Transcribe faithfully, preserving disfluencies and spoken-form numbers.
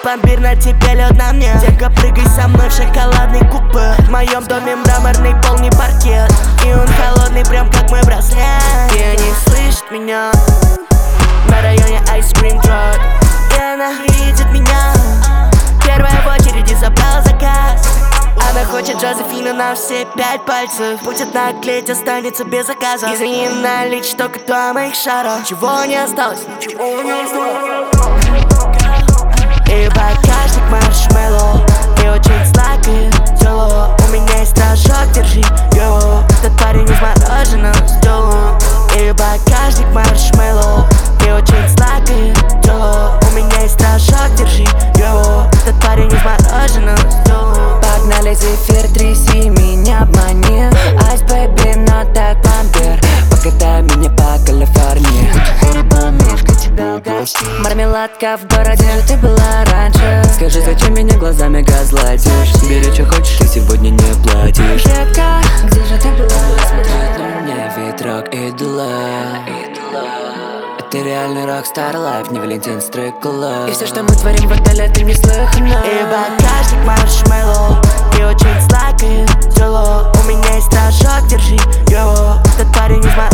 пломбир, на тебе лед на мне. Детка, прыгай со мной в шоколадный купе. В моем доме мраморный пол, не паркет. И он холодный, прям как мой браслет. И они слышат меня на районе Ice Cream Truck. И она видит меня. Первая в очереди забрала заказ. Она хочет Джозефина на все пять пальцев. Будет наклеить, останется без заказа. Извини, наличие только два моих шара. Чего не осталось, ничего не осталось. И багажник маршмеллоу. И очень сладкое дело. У меня есть рожок, держи его. Этот парень из мороженого сделал. И багажник маршмеллоу. И очень сладкое дело. У меня есть рожок, держи его. Этот парень из мороженого сделал. Погнали, зефир, тряси меня, обмани. Айс, бэйби, но так пломбир. Покатай меня по Калифорнии. Помешка тебя угостить. Мармеладка в городе же ты была раньше. Скажи, зачем меня глазами газлайтишь? Бери, что хочешь, и сегодня не платишь. Детка, где же ты была? Смотрит на меня ветрок идола. Ты реальный рокстар лайф, не Валентин Стрыкало. И все, что мы творим в отеле, ты не слыхано. И багажник маршмеллоу. И очень сладкое дело. У меня есть рожок, держи его. Этот парень из